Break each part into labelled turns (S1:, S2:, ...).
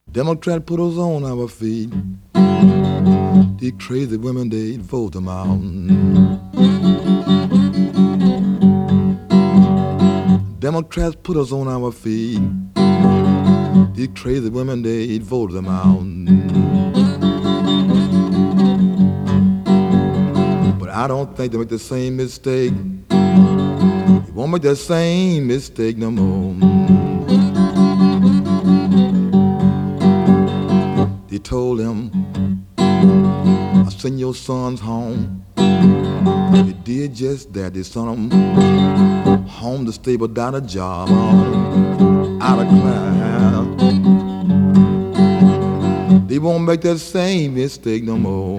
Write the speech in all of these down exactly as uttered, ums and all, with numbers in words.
S1: Democrat put us on our feet. These crazy women, they vote them out. Democrats put us on our feet. These crazy women, they vote them out. But I don't think they make the same mistake. They won't make that same mistake no more. They told him, I send your sons home. They did just that. They sent them home to stay without a job, out of class. They won't make that same mistake no more.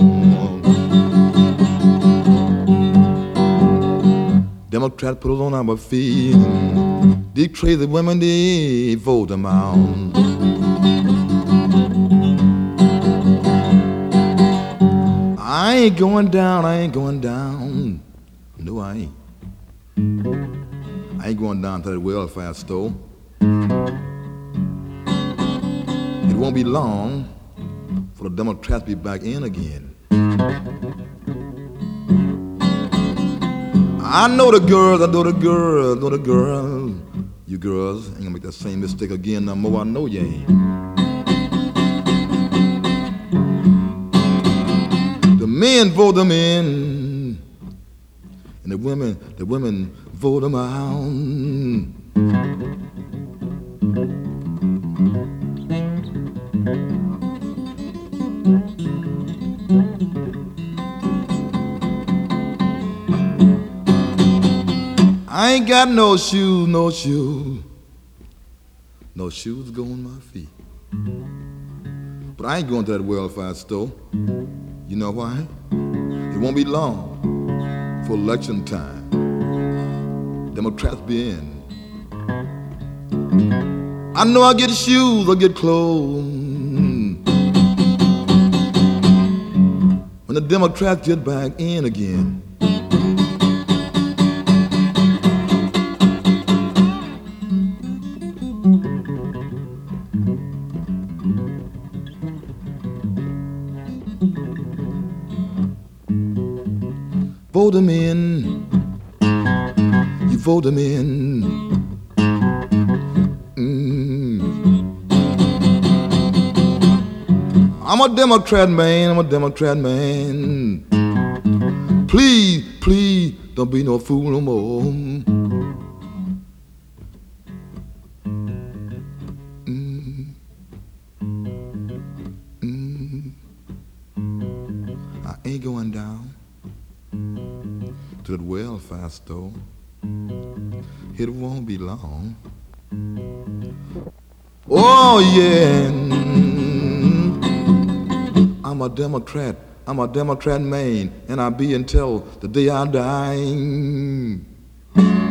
S1: Democrats put us on our feet. These crazy women, they vote them out. I ain't going down, I ain't going down. No, I ain't. I ain't going down to that welfare store. It won't be long for the Democrats be back in again. I know the girls, I know the girls, I know the girls. You girls ain't gonna make that same mistake again no more. I know you ain't. The men vote them in, and the women, the women vote them out. I ain't got no shoes, no shoes, no shoes to go on my feet. But I ain't going to that welfare store. You know why? It won't be long for election time. Democrats be in. I know I'll get shoes, I'll get clothes. When the Democrats get back in again. Vote them in, you vote them in. Mm. I'm a Democrat man, I'm a Democrat man. Please, please, don't be no fool no more. Mm. Mm. I ain't going down to that welfare store. It won't be long. Oh yeah, I'm a Democrat. I'm a Democrat man, and I'll be until the day I die.